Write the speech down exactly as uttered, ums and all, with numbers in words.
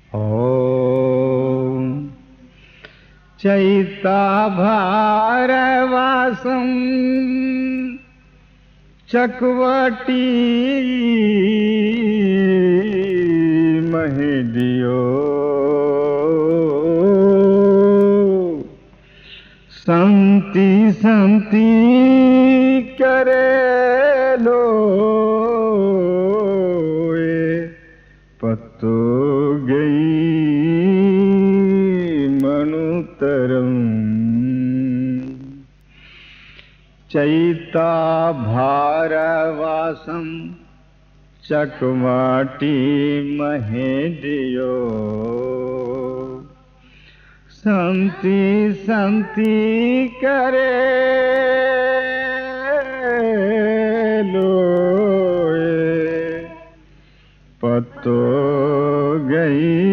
ओम चैता भारवासं चकवटी महेदियो संति संति करे लो पत्तो गई मनुतरम चैता भारवासम चकमाटी महेदियो संति संति करे लोए पत्तो गई